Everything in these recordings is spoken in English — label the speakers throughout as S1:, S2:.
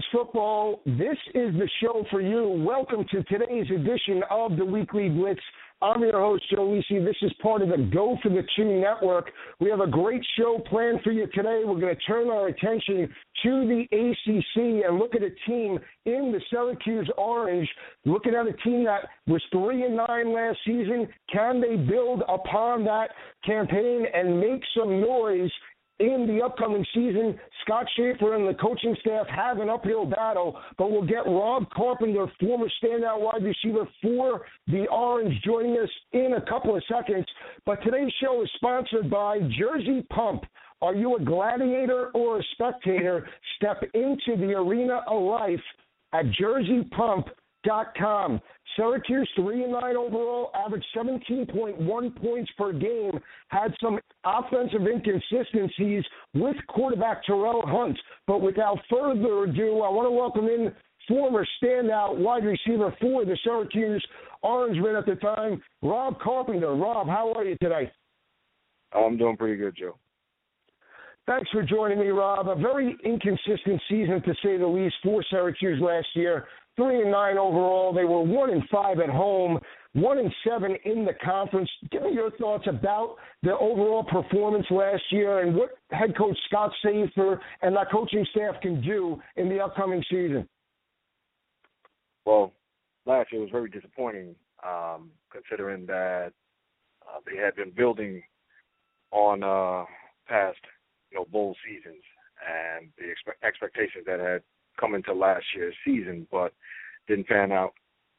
S1: football, this is the show for you. Welcome to today's edition of the Weekly Blitz. I'm your host, Joe Lisi. This is part of the Go for the Two Network. We have a great show planned for you today. We're going to turn our attention to the ACC and look at a team in the Syracuse Orange, looking at a team that was 3-9 last season. Can they build upon that campaign and make some noise in the upcoming season? Scott Schaefer and the coaching staff have an uphill battle, but we'll get Rob Carpenter, former standout wide receiver for the Orange, joining us in a couple of seconds. But today's show is sponsored by Jersey Pump. Are you a gladiator or a spectator? Step into the arena of life at jerseypump.com. Syracuse, 3-9 overall, averaged 17.1 points per game, had some offensive inconsistencies with quarterback Terrell Hunt. But without further ado, I want to welcome in former standout wide receiver for the Syracuse Orangemen at the time, Rob Carpenter. Rob, how are you today?
S2: I'm doing pretty good, Joe.
S1: Thanks for joining me, Rob. A very inconsistent season, to say the least, for Syracuse last year. 3-9 overall. They were 1-5 at home, 1-7 in the conference. Give me your thoughts about the overall performance last year and what head coach Scott Schaefer and that coaching staff can do in the upcoming season.
S2: Well, last year was very disappointing, considering that they had been building on past bowl seasons and the expectations that had come into last year's season, but didn't pan out.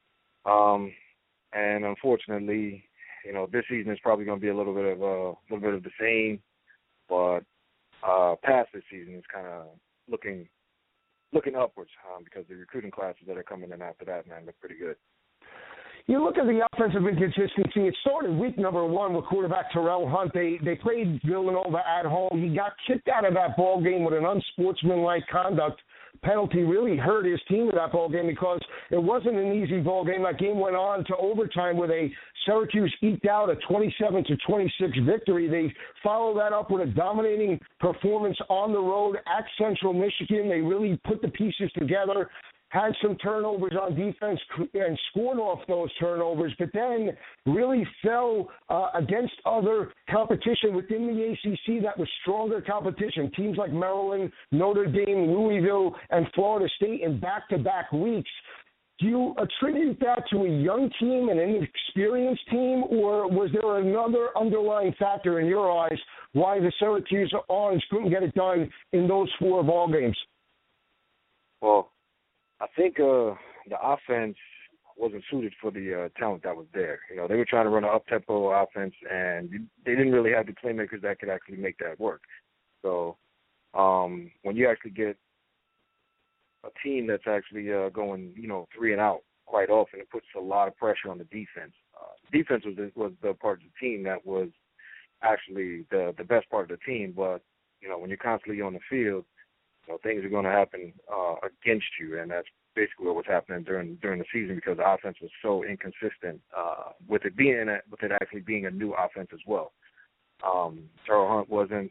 S2: And unfortunately, this season is probably going to be a little bit of the same, but past this season is kind of looking upwards because the recruiting classes that are coming in after that, man, look pretty good.
S1: You look at the offensive inconsistency. It started week number 1 with quarterback Terrell Hunt. They played Villanova at home. He got kicked out of that ball game with an unsportsmanlike conduct penalty. Really hurt his team in that ball game because it wasn't an easy ball game. That game went on to overtime with a Syracuse eked out a 27-26 victory. They followed that up with a dominating performance on the road at Central Michigan. They really put the pieces together, had some turnovers on defense and scored off those turnovers, but then really fell against other competition within the ACC that was stronger competition. Teams like Maryland, Notre Dame, Louisville, and Florida State in back-to-back weeks. Do you attribute that to a young team and an inexperienced team, or was there another underlying factor in your eyes why the Syracuse Orange couldn't get it done in those 4 ball games?
S2: Well, I think the offense wasn't suited for the talent that was there. They were trying to run an up-tempo offense, and they didn't really have the playmakers that could actually make that work. So when you actually get a team that's actually going, 3 and out quite often, it puts a lot of pressure on the defense. Defense was the part of the team that was actually the best part of the team, but, when you're constantly on the field, things are going to happen against you, and that's basically what was happening during the season because the offense was so inconsistent with it actually being a new offense as well. Terrell Hunt wasn't,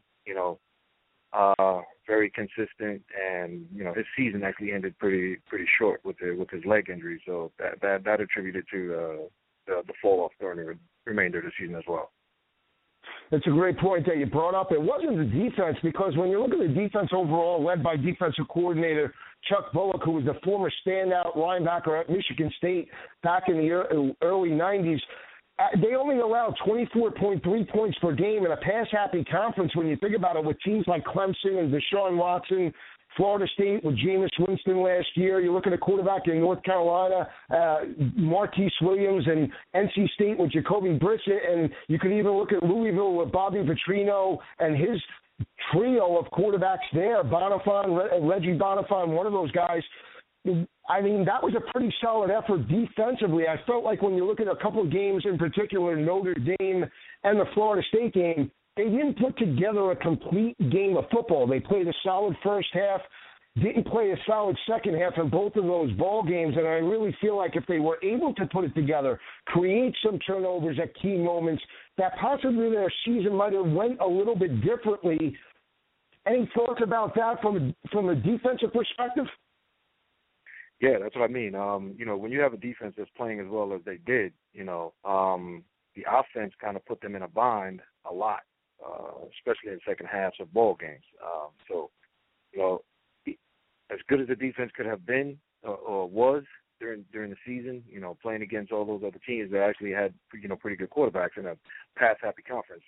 S2: very consistent, and his season actually ended pretty short with his leg injury, so that attributed to the fall off during the remainder of the season as well.
S1: That's a great point that you brought up. It wasn't the defense, because when you look at the defense overall, led by defensive coordinator Chuck Bullock, who was the former standout linebacker at Michigan State back in the early 90s, they only allowed 24.3 points per game in a pass-happy conference when you think about it, with teams like Clemson and Deshaun Watson, Florida State with Jameis Winston last year. You look at a quarterback in North Carolina, Marquise Williams, and NC State with Jacoby Brissett, and you could even look at Louisville with Bobby Petrino and his trio of quarterbacks there, Reggie Bonifant, one of those guys. I mean, that was a pretty solid effort defensively. I felt like when you look at a couple of games in particular, Notre Dame and the Florida State game, they didn't put together a complete game of football. They played a solid first half, didn't play a solid second half in both of those ball games, and I really feel like if they were able to put it together, create some turnovers at key moments, that possibly their season might have went a little bit differently. Any thoughts about that from a defensive perspective?
S2: Yeah, that's what I mean. When you have a defense that's playing as well as they did, the offense kind of put them in a bind a lot, especially in second halves of ball games. So, you know, as good as the defense could have been or was during the season, playing against all those other teams that actually had pretty good quarterbacks in a pass-happy conference.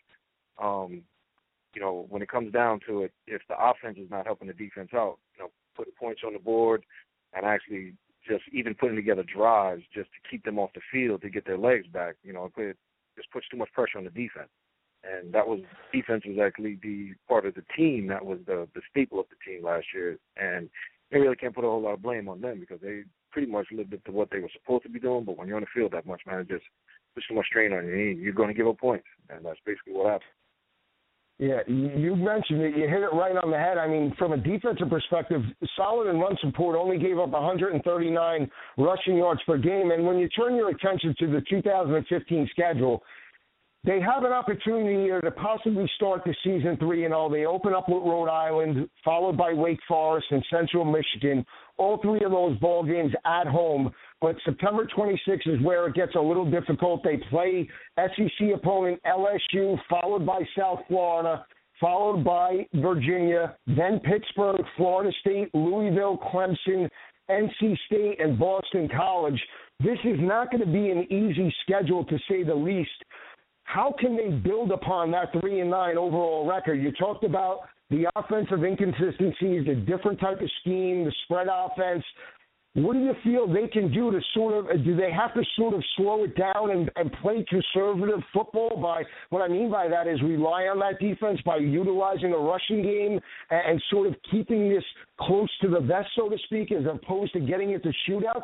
S2: When it comes down to it, if the offense is not helping the defense out, putting points on the board and actually just even putting together drives just to keep them off the field to get their legs back, it just puts too much pressure on the defense. And defense was actually the part of the team that was the staple of the team last year. And they really can't put a whole lot of blame on them because they pretty much lived up to what they were supposed to be doing. But when you're on the field that much, man, it just puts too much strain on you. You're going to give up points. And that's basically what happened.
S1: Yeah, you mentioned it. You hit it right on the head. I mean, from a defensive perspective, solid and run support only gave up 139 rushing yards per game. And when you turn your attention to the 2015 schedule, they have an opportunity here to possibly start the season 3-0. They open up with Rhode Island, followed by Wake Forest and Central Michigan. All three of those ball games at home. But September 26th is where it gets a little difficult. They play SEC opponent LSU, followed by South Florida, followed by Virginia, then Pittsburgh, Florida State, Louisville, Clemson, NC State, and Boston College. This is not going to be an easy schedule, to say the least. How can they build upon that 3-9 overall record? You talked about the offensive inconsistencies, the different type of scheme, the spread offense. What do you feel they can do to do they have to sort of slow it down and play conservative football? What I mean by that is rely on that defense by utilizing a rushing game and sort of keeping this close to the vest, so to speak, as opposed to getting into shootouts?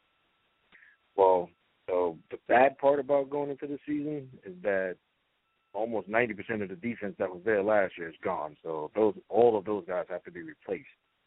S2: Well, so the bad part about going into the season is that almost 90% of the defense that was there last year is gone. So all of those guys have to be replaced.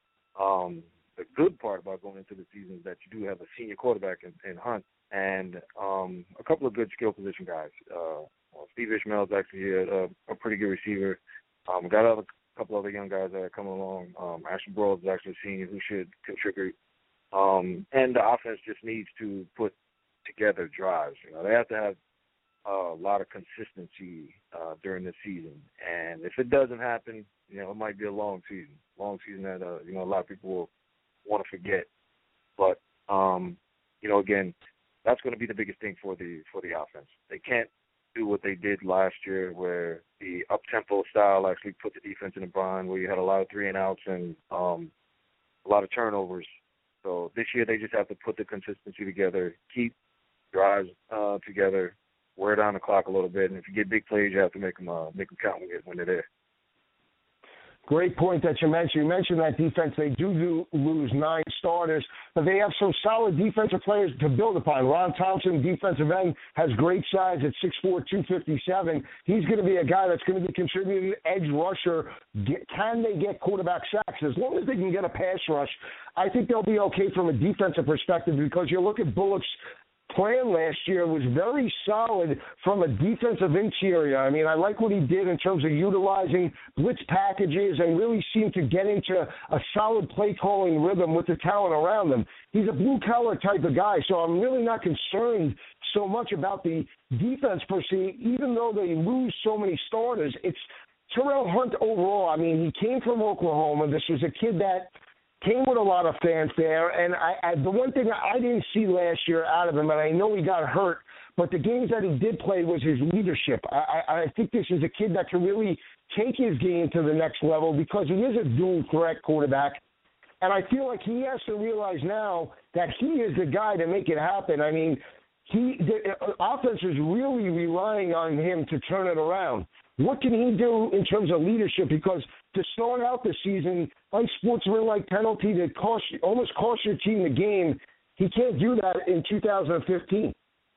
S2: The good part about going into the season is that you do have a senior quarterback in Hunt and a couple of good skill position guys. Steve Ishmael is actually a pretty good receiver. Got a couple other young guys that are coming along. Ashton Broad is actually a senior who should contribute. And the offense just needs to put together drives. They have to have a lot of consistency during the season. And if it doesn't happen, it might be a long season that, a lot of people will want to forget. But, again, that's going to be the biggest thing for the offense. They can't do what they did last year where the up-tempo style actually put the defense in a bind, where you had a lot of 3-and-outs and a lot of turnovers. So this year they just have to put the consistency together, keep drives together, wear down the clock a little bit, and if you get big plays, you have to make them count when they're there.
S1: Great point that you mentioned. You mentioned that defense, they do lose 9 starters, but they have some solid defensive players to build upon. Ron Thompson, defensive end, has great size at 6'4", 257. He's going to be a guy that's going to be contributing edge rusher. Can they get quarterback sacks? As long as they can get a pass rush, I think they'll be okay from a defensive perspective, because you look at Bullock's plan last year was very solid from a defensive interior. I mean, I like what he did in terms of utilizing blitz packages and really seemed to get into a solid play calling rhythm with the talent around him. He's a blue collar type of guy, so I'm really not concerned so much about the defense per se, even though they lose so many starters. It's Terrell Hunt overall. I mean, he came from Oklahoma. This was a kid that came with a lot of fanfare, and the one thing I didn't see last year out of him, and I know he got hurt, but the games that he did play was his leadership. I think this is a kid that can really take his game to the next level, because he is a dual threat quarterback, and I feel like he has to realize now that he is the guy to make it happen. I mean, the offense is really relying on him to turn it around. What can he do in terms of leadership? Because to start out the season, unsportsmanlike penalty that almost cost your team the game, he can't do that in 2015.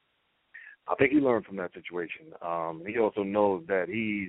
S2: I think he learned from that situation. He also knows that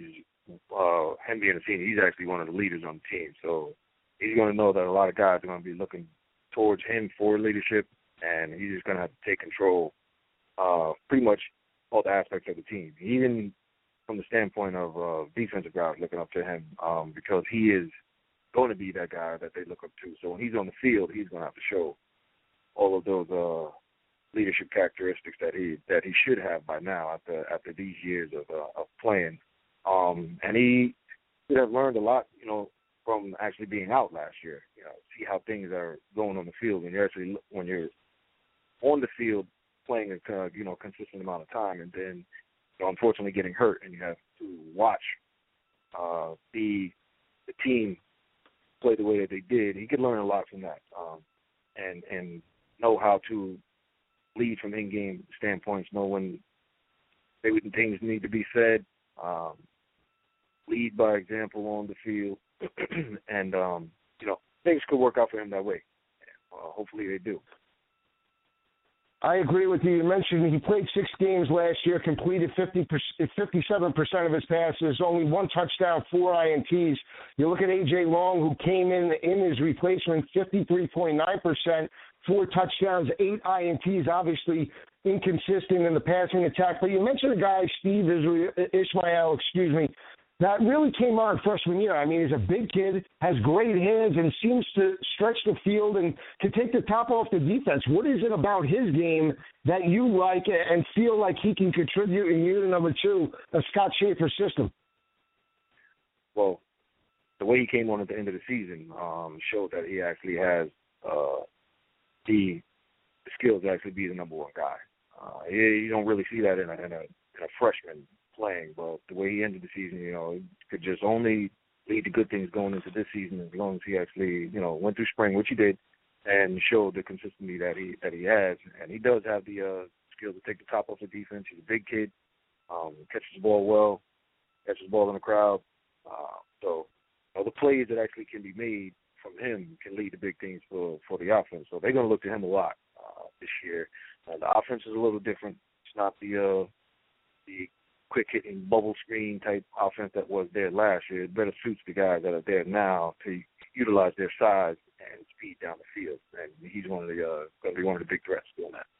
S2: him being a senior, he's actually one of the leaders on the team. So he's going to know that a lot of guys are going to be looking towards him for leadership, and he's just going to have to take control pretty much all the aspects of the team, even from the standpoint of defensive guys looking up to him, because he is going to be that guy that they look up to. So when he's on the field, he's going to have to show all of those leadership characteristics that he should have by now after these years of playing. And he should have learned a lot, from actually being out last year. See how things are going on the field when you're on the field playing a consistent amount of time, and then unfortunately getting hurt, and you have to watch the team play the way that they did. He could learn a lot from that, and know how to lead from in-game standpoints, know when maybe things need to be said, lead by example on the field, and things could work out for him that way. Hopefully they do.
S1: I agree with you. You mentioned he played 6 games last year, completed 57% of his passes, only 1 touchdown, 4 INTs. You look at A.J. Long, who came in his replacement, 53.9%, 4 touchdowns, 8 INTs, obviously inconsistent in the passing attack. But you mentioned a guy, Steve Ishmael, that really came on freshman year. I mean, he's a big kid, has great hands, and seems to stretch the field and to take the top off the defense. What is it about his game that you like and feel like he can contribute in year number 2 of Scott Schaefer's system?
S2: Well, the way he came on at the end of the season showed that he actually has the skills to actually be the number 1 guy. You don't really see that in a freshman playing, but the way he ended the season, he could just only lead to good things going into this season as long as he actually, went through spring, which he did, and showed the consistency that he has. And he does have the skills to take the top off the defense. He's a big kid, catches the ball well, catches the ball in the crowd. So the plays that actually can be made from him can lead to big things for the offense. So they're going to look to him a lot this year. The offense is a little different. It's not the quick-hitting bubble screen type offense that was there last year. It better suits the guys that are there now to utilize their size and speed down the field. And he's going to be one of the big threats doing that.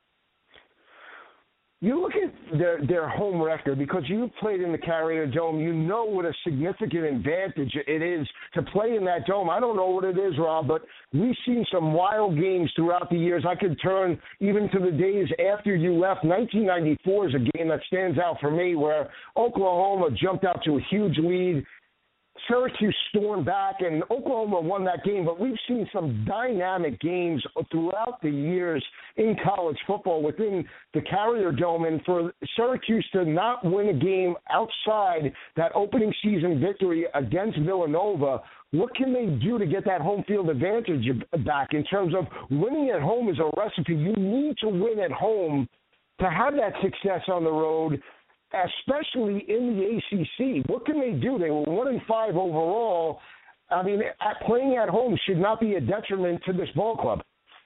S1: You look at their home record, because you've played in the Carrier Dome, you know what a significant advantage it is to play in that dome. I don't know what it is, Rob, but we've seen some wild games throughout the years. I could turn even to the days after you left. 1994 is a game that stands out for me, where Oklahoma jumped out to a huge lead. Syracuse stormed back, and Oklahoma won that game. But we've seen some dynamic games throughout the years in college football within the Carrier Dome. And for Syracuse to not win a game outside that opening season victory against Villanova, what can they do to get that home field advantage back? In terms of winning at home is a recipe. You need to win at home to have that success on the road, especially in the ACC. What can they do? They were 1-5 overall. I mean, playing at home should not be a detriment to this ball club.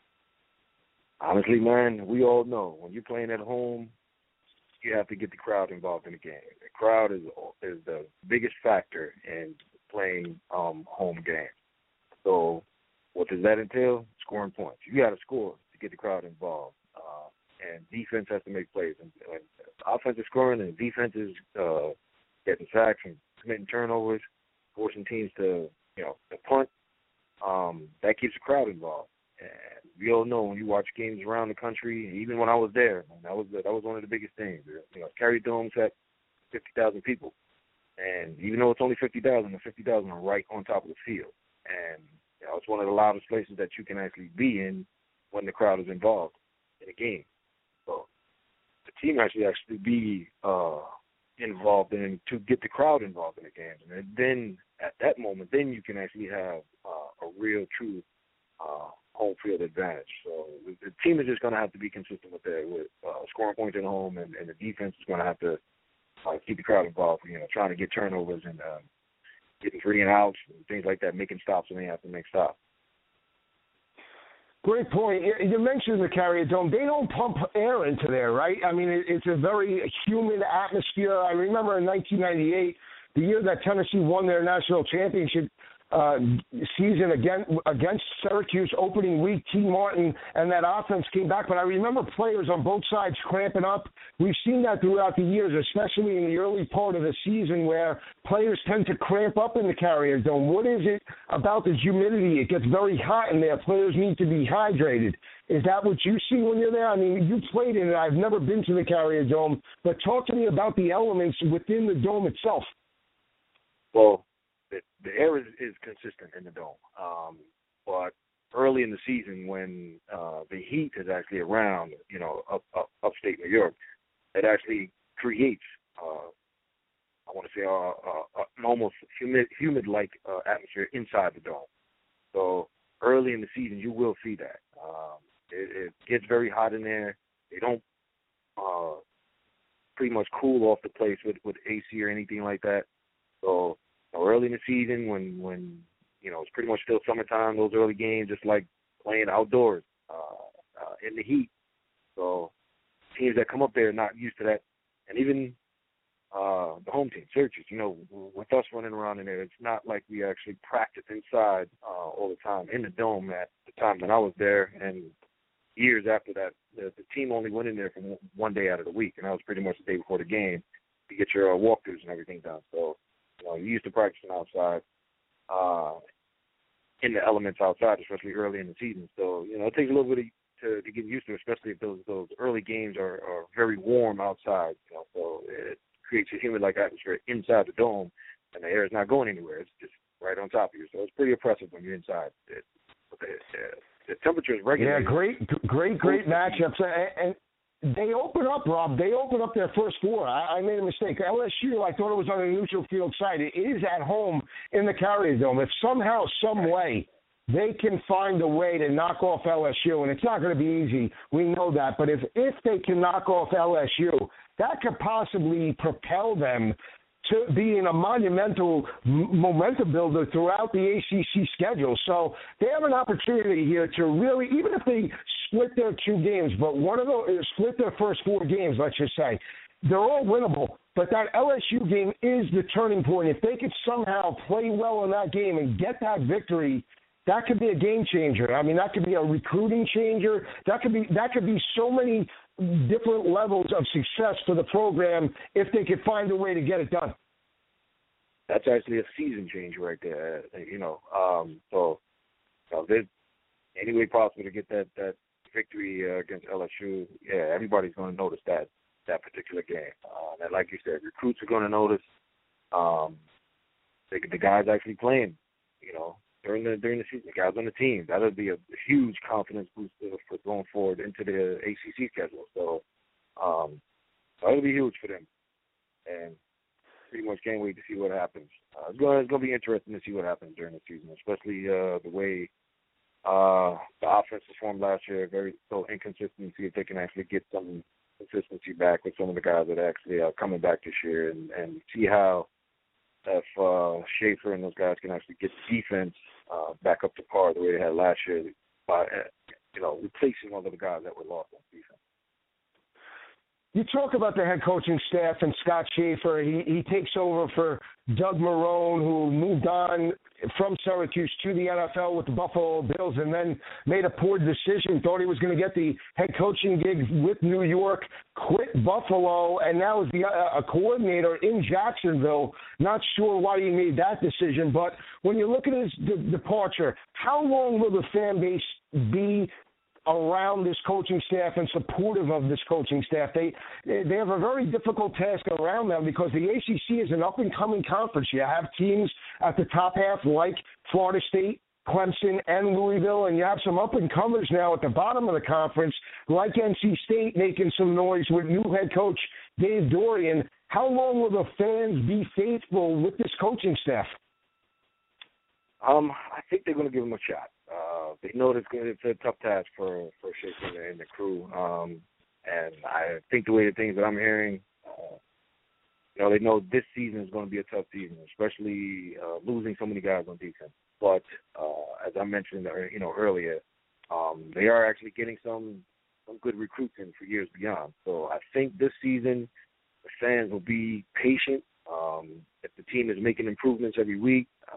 S2: Honestly, man, we all know when you're playing at home, you have to get the crowd involved in the game. The crowd is the biggest factor in playing home games. So what does that entail? Scoring points. You got to score to get the crowd involved. And defense has to make plays. And offense is scoring, and defense is getting sacks and committing turnovers, forcing teams to punt. That keeps the crowd involved. And we all know when you watch games around the country, even when I was there, that was one of the biggest things. Carrier Dome's had 50,000 people, and even though it's only 50,000, the 50,000 are right on top of the field. And it's one of the loudest places that you can actually be in when the crowd is involved in a game. So the team actually be involved in to get the crowd involved in the games. And then at that moment, then you can actually have a real, true home field advantage. So the team is just going to have to be consistent with scoring points at home, and the defense is going to have to keep the crowd involved, trying to get turnovers and getting 3 and outs and things like that, making stops when they have to make stops.
S1: Great point. You mentioned the Carrier Dome. They don't pump air into there, right? I mean, it's a very humid atmosphere. I remember in 1998, the year that Tennessee won their national championship, season against Syracuse opening week. T. Martin and that offense came back, but I remember players on both sides cramping up. We've seen that throughout the years, especially in the early part of the season where players tend to cramp up in the Carrier Dome. What is it about the humidity? It gets very hot in there. Players need to be hydrated. Is that what you see when you're there? I mean, you played in it. I've never been to the Carrier Dome, but talk to me about the elements within the dome itself.
S2: Well, the air is consistent in the dome, but early in the season when the heat is actually around, upstate New York, it actually creates, I want to say, an almost humid-like atmosphere inside the dome. So early in the season, you will see that. It gets very hot in there. They don't pretty much cool off the place with AC or anything like that. So early in the season, when it's pretty much still summertime, those early games, just like playing outdoors in the heat. So teams that come up there are not used to that, and even the home team, Syracuse, with us running around in there, it's not like we actually practice inside all the time in the dome at the time that I was there, and years after that, the team only went in there for one day out of the week, and that was pretty much the day before the game to get your walkthroughs and everything done. So, you're used to practicing outside in the elements outside, especially early in the season. So, it takes a little bit to get used to, especially if those early games are very warm outside. So it creates a humid-like atmosphere inside the dome, and the air is not going anywhere. It's just right on top of you. So it's pretty oppressive when you're inside. The temperature is regular.
S1: Yeah, great matchups. And they open up, Rob. They open up their first four. I made a mistake. LSU, I thought it was on a neutral field site. It is at home in the Carrier Dome. If somehow, some way, they can find a way to knock off LSU, and it's not going to be easy. We know that. But if they can knock off LSU, that could possibly propel them to being a monumental momentum builder throughout the ACC schedule. So they have an opportunity here to really, even if they split their two games, but one of those split their first four games, let's just say, they're all winnable. But that LSU game is the turning point. If they could somehow play well in that game and get that victory, that could be a game changer. I mean, that could be a recruiting changer. That could be so many different levels of success for the program if they could find a way to get it done.
S2: That's actually a season changer right there, So if there's any way possible to get that victory against LSU, yeah, everybody's going to notice that particular game. And like you said, recruits are going to notice. The guys actually playing, during the season, the guys on the team. That'll be a huge confidence booster for going forward into the ACC schedule. So that'll be huge for them, and pretty much can't wait to see what happens. It's going to be interesting to see what happens during the season, especially the way the offense performed last year. Very so inconsistent. See if they can actually get some consistency back with some of the guys that actually are coming back this year, and see how if Schaefer and those guys can actually get the defense back up to par the way they had last year by replacing all of the guys that were lost on defense.
S1: You talk about the head coaching staff and Scott Schaefer. He takes over for Doug Marrone, who moved on from Syracuse to the NFL with the Buffalo Bills and then made a poor decision, thought he was going to get the head coaching gig with New York, quit Buffalo, and now is a coordinator in Jacksonville. Not sure why he made that decision, but when you look at his departure, how long will the fan base be around this coaching staff and supportive of this coaching staff? They have a very difficult task around them because the ACC is an up-and-coming conference. You have teams at the top half like Florida State, Clemson, and Louisville, and you have some up-and-comers now at the bottom of the conference like NC State making some noise with new head coach Dave Doeren. How long will the fans be faithful with this coaching staff?
S2: I think they're going to give him a shot. They know it's a tough task for Schaefer and the crew. And I think the way the things that I'm hearing, they know this season is going to be a tough season, especially losing so many guys on defense. But as I mentioned, earlier, they are actually getting some good recruits in for years beyond. So I think this season the fans will be patient. If the team is making improvements every week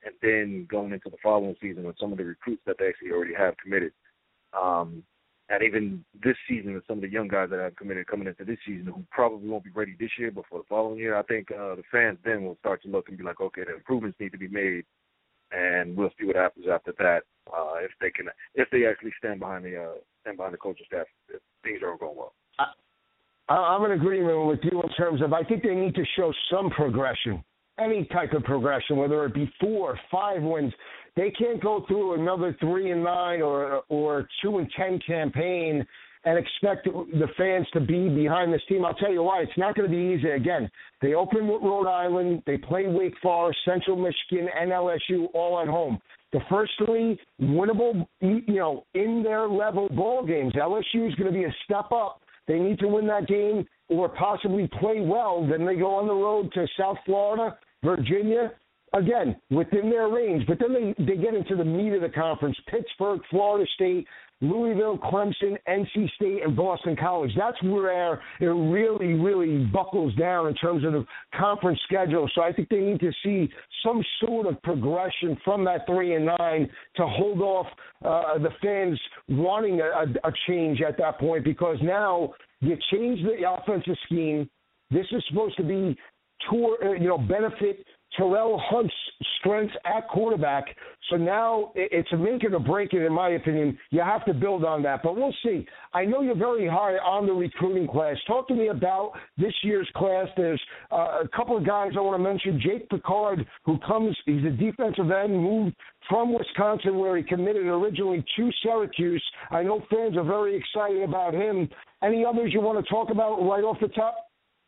S2: and then going into the following season with some of the recruits that they actually already have committed. And even this season with some of the young guys that have committed coming into this season who probably won't be ready this year, but for the following year, I think the fans then will start to look and be like, okay, the improvements need to be made, and we'll see what happens after that. If they actually stand behind the coaching staff, if things aren't going well.
S1: I'm in agreement with you in terms of I think they need to show some progression, any type of progression, whether it be 4 or 5 wins. They can't go through another 3-9 or 2-10 campaign and expect the fans to be behind this team. I'll tell you why. It's not going to be easy. Again, they open with Rhode Island. They play Wake Forest, Central Michigan, and LSU all at home. The first 3 winnable, in their level ball games. LSU is going to be a step up. They need to win that game or possibly play well. Then they go on the road to South Florida, Virginia, again, within their range. But then they get into the meat of the conference, Pittsburgh, Florida State, Louisville, Clemson, NC State, and Boston College. That's where it really, really buckles down in terms of the conference schedule. So I think they need to see some sort of progression from that 3-9 to hold off the fans wanting a change at that point, because now you change the offensive scheme. This is supposed to be benefit Terrell Hunt's strengths at quarterback. So now it's a make it or break it, in my opinion. You have to build on that. But we'll see. I know you're very high on the recruiting class. Talk to me about this year's class. There's a couple of guys I want to mention. Jake Picard, he's a defensive end, moved from Wisconsin where he committed originally to Syracuse. I know fans are very excited about him. Any others you want to talk about right off the top?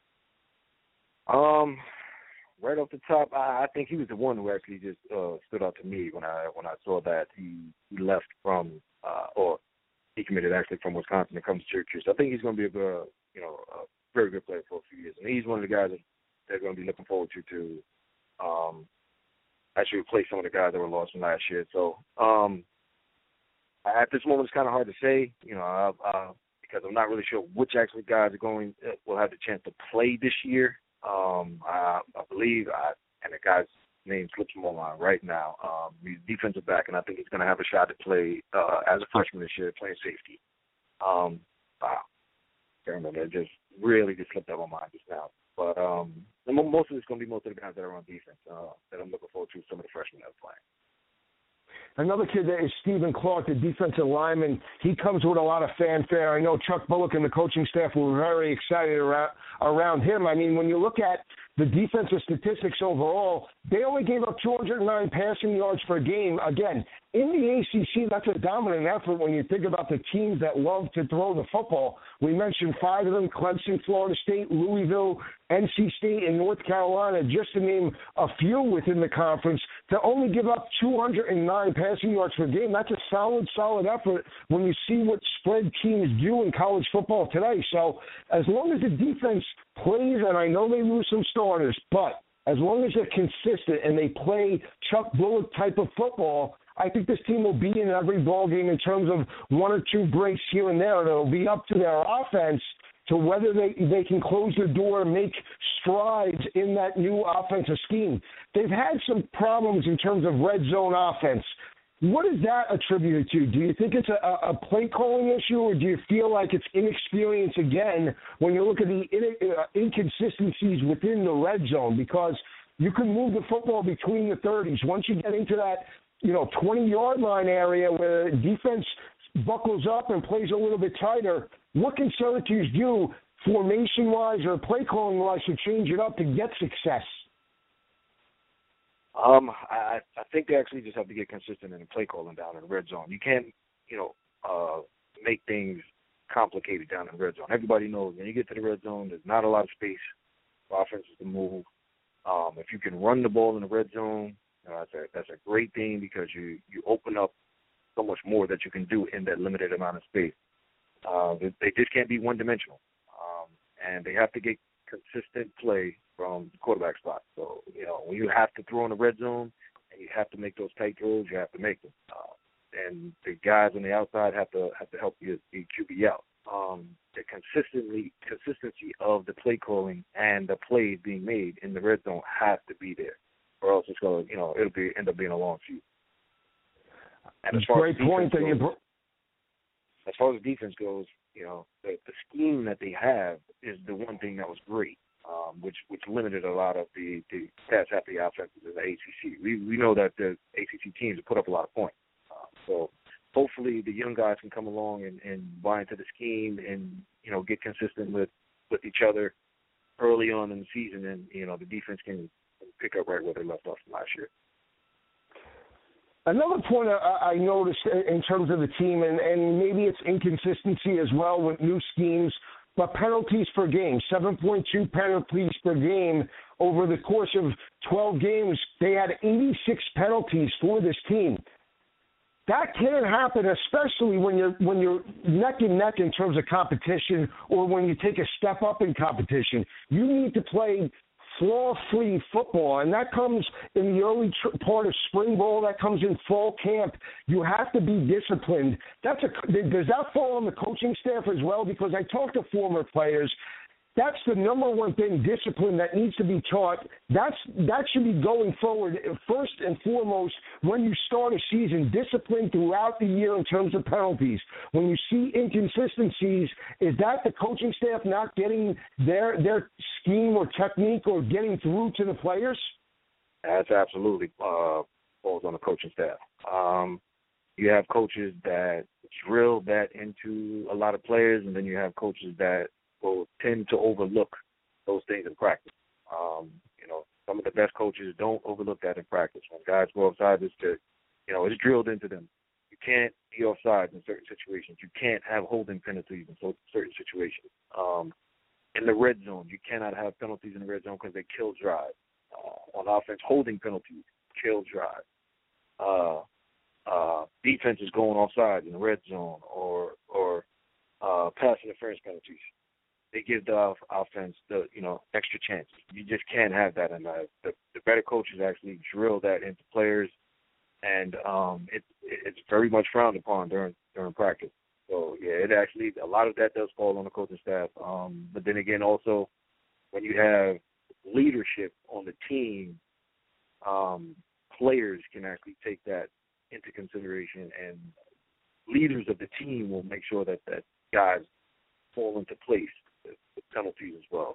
S2: Right off the top, I think he was the one who actually just stood out to me when I saw that he left from or he committed actually from Wisconsin to come to Syracuse. I think he's going to be a very good player for a few years, and he's one of the guys that they're going to be looking forward to actually replace some of the guys that were lost from last year. So at this moment, it's kind of hard to say, because I'm not really sure which actually guys will have the chance to play this year. I believe, and the guy's name slips from my mind right now. He's defensive back, and I think he's going to have a shot to play as a freshman this year, playing safety. Wow, can't remember. It just really slipped out of my mind just now. But most of it's going to be most of the guys that are on defense that I'm looking forward to. Some of the freshmen that are playing.
S1: Another kid that is Stephen Clark, the defensive lineman. He comes with a lot of fanfare. I know Chuck Bullock and the coaching staff were very excited around him. I mean, when you look at the defensive statistics overall, they only gave up 209 passing yards per game. Again, in the ACC, that's a dominant effort when you think about the teams that love to throw the football. We mentioned 5 of them: Clemson, Florida State, Louisville, NC State, and North Carolina, just to name a few within the conference. To only give up 209 passing yards per game, that's a solid effort when you see what spread teams do in college football today. So as long as the defense plays, and I know they lose some starters, but as long as they're consistent and they play Chuck Bullock type of football, I think this team will be in every ball game in terms of 1 or 2 breaks here and there. And it'll be up to their offense to whether they can close the door and make strides in that new offensive scheme. They've had some problems in terms of red zone offense. What is that attributed to? Do you think it's a play calling issue, or do you feel like it's inexperience again when you look at the inconsistencies within the red zone? Because you can move the football between the 30s. Once you get into that 20-yard line area where defense buckles up and plays a little bit tighter, what can Syracuse do formation-wise or play-calling-wise to change it up to get success?
S2: I think they actually just have to get consistent in the play-calling down in the red zone. You can't, make things complicated down in the red zone. Everybody knows when you get to the red zone, there's not a lot of space for offenses to move. If you can run the ball in the red zone, that's a great thing because you open up so much more that you can do in that limited amount of space. They just can't be one-dimensional, and they have to get consistent play from the quarterback spot. So, when you have to throw in the red zone and you have to make those tight throws, you have to make them. And the guys on the outside have to help you the QB out. The consistency of the play calling and the plays being made in the red zone has to be there. or else it's going to, end up being a long season. And
S1: Great point that you brought.
S2: As far as defense goes, the scheme that they have is the one thing that was great, which limited a lot of the stats at the offenses in the ACC. We know that the ACC teams put up a lot of points. So hopefully the young guys can come along and buy into the scheme and, get consistent with each other early on in the season, and, the defense can pick up right where they left off from last year.
S1: Another point I noticed in terms of the team, and maybe it's inconsistency as well with new schemes, but penalties per game, 7.2 penalties per game over the course of 12 games. They had 86 penalties for this team. That can't happen, especially when you're neck and neck in terms of competition, or when you take a step up in competition. You need to play flaw-free football, and that comes in the early part of spring ball. That comes in fall camp. You have to be disciplined. Does that fall on the coaching staff as well? Because I talk to former players. That's the number one thing, discipline, that needs to be taught. That should be going forward first and foremost when you start a season. Discipline throughout the year in terms of penalties. When you see inconsistencies, is that the coaching staff not getting their scheme or technique or getting through to the players?
S2: That's absolutely falls on the coaching staff. You have coaches that drill that into a lot of players, and then you have coaches that will tend to overlook those things in practice. Some of the best coaches don't overlook that in practice. When guys go offside, it's drilled into them. You can't be offside in certain situations. You can't have holding penalties in certain situations. In the red zone, you cannot have penalties in the red zone because they kill drive. On offense, holding penalties kill drive. Defense is going offside in the red zone or pass interference penalties. They give the offense the extra chances. You just can't have that. And the better coaches actually drill that into players, and it's very much frowned upon during practice. So yeah, it actually, a lot of that does fall on the coaching staff. But then again, also when you have leadership on the team, players can actually take that into consideration, and leaders of the team will make sure that guys fall into place with penalties as well.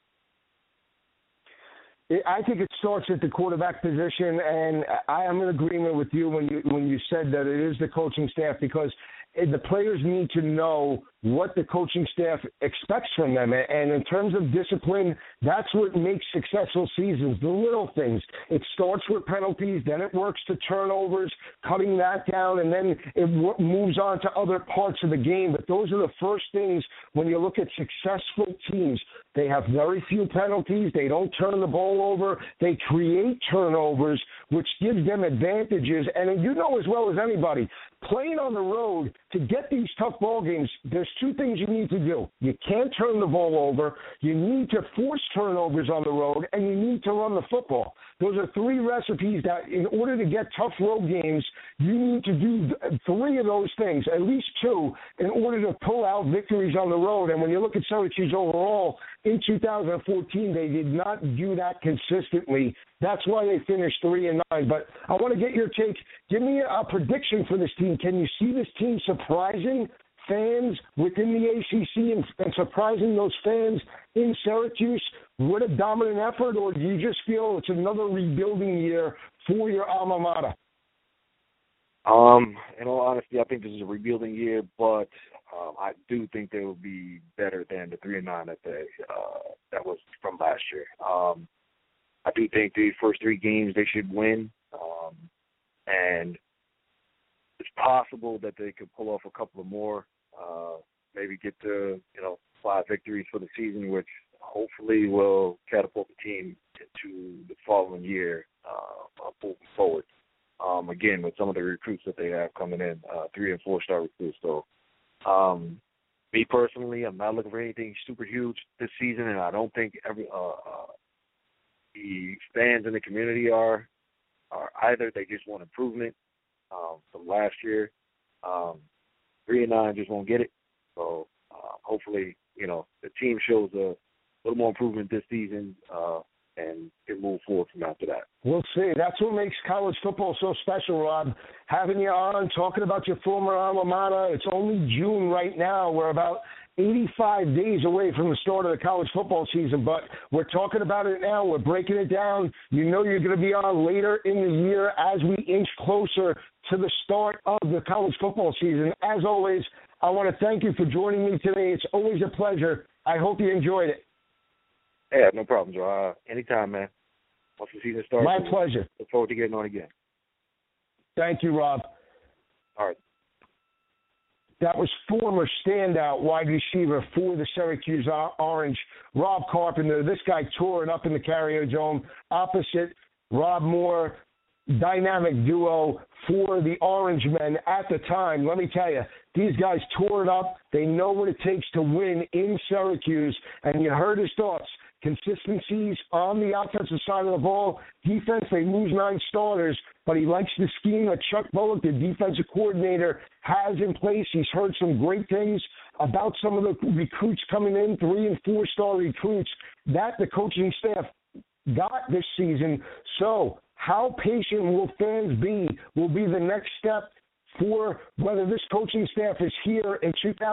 S1: I think it starts at the quarterback position, and I am in agreement with you when you said that it is the coaching staff, because the players need to know what the coaching staff expects from them. And in terms of discipline, that's what makes successful seasons, the little things. It starts with penalties, then it works to turnovers, cutting that down, and then it moves on to other parts of the game. But those are the first things when you look at successful teams. They have very few penalties. They don't turn the ball over. They create turnovers, which gives them advantages. And you know as well as anybody, playing on the road, to get these tough ball games, there's two things you need to do. You can't turn the ball over, you need to force turnovers on the road, and you need to run the football. Those are three recipes that in order to get tough road games, you need to do three of those things, at least two, in order to pull out victories on the road. And when you look at Syracuse overall, in 2014, they did not do that consistently. That's why they finished 3-9. But I want to get your take. Give me a prediction for this team. Can you see this team surprising fans within the ACC and surprising those fans in Syracuse with a dominant effort, or do you just feel it's another rebuilding year for your alma mater?
S2: In all honesty, I think this is a rebuilding year, but I do think they will be better than the 3-9 that was from last year. I do think the first three games they should win, and it's possible that they could pull off a couple of more, maybe get to 5 victories for the season, which hopefully will catapult the team into the following year moving forward. Again, with some of the recruits that they have coming in, 3- and 4-star recruits. So, me personally, I'm not looking for anything super huge this season, and I don't think the fans in the community are either. They just want improvement from last year. 3-9 just won't get it. So hopefully, the team shows a little more improvement this season and can move forward from after that.
S1: We'll see. That's what makes college football so special, Rob. Having you on, talking about your former alma mater. It's only June right now. We're about 85 days away from the start of the college football season, but we're talking about it now. We're breaking it down. You know you're going to be on later in the year as we inch closer to the start of the college football season. As always, I want to thank you for joining me today. It's always a pleasure. I hope you enjoyed it.
S2: Yeah, no problem, Joe. Anytime, man. Once the season starts,
S1: my pleasure.
S2: Look forward to getting on again.
S1: Thank you, Rob.
S2: All right.
S1: That was former standout wide receiver for the Syracuse Orange, Rob Carpenter. This guy touring up in the Carrier Dome opposite Rob Moore. Dynamic duo for the Orange men at the time. Let me tell you, these guys tore it up. They know what it takes to win in Syracuse, and you heard his thoughts. Consistencies on the offensive side of the ball. Defense, they lose 9 starters, but he likes the scheme that Chuck Bullock, the defensive coordinator, has in place. He's heard some great things about some of the recruits coming in, 3- and 4-star recruits that the coaching staff got this season. So how patient will fans be will be the next step for whether this coaching staff is here in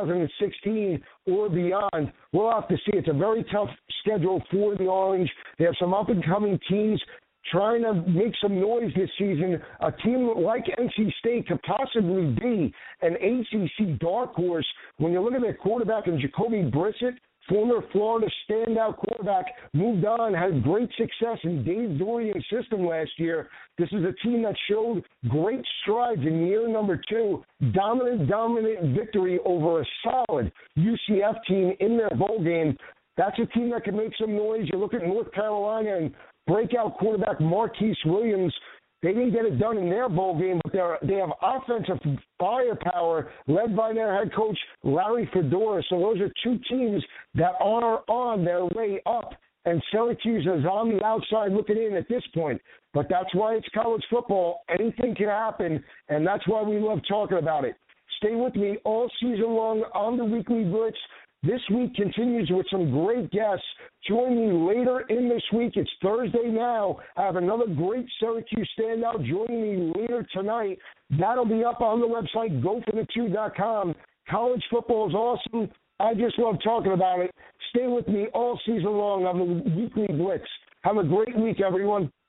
S1: 2016 or beyond. We'll have to see. It's a very tough schedule for the Orange. They have some up-and-coming teams trying to make some noise this season. A team like NC State could possibly be an ACC dark horse. When you look at their quarterback in Jacoby Brissett, former Florida standout quarterback, moved on, had great success in Dave Dorian's system last year. This is a team that showed great strides in year number 2, dominant victory over a solid UCF team in their bowl game. That's a team that can make some noise. You look at North Carolina and breakout quarterback Marquise Williams. They didn't get it done in their bowl game, but they have offensive firepower led by their head coach, Larry Fedora. So those are 2 teams that are on their way up, and Syracuse is on the outside looking in at this point. But that's why it's college football. Anything can happen, and that's why we love talking about it. Stay with me all season long on the Weekly Blitz. This week continues with some great guests. Join me later in this week. It's Thursday now. I have another great Syracuse standout joining me later tonight. That'll be up on the website, goforthe2.com. College football is awesome. I just love talking about it. Stay with me all season long on the Weekly Blitz. Have a great week, everyone.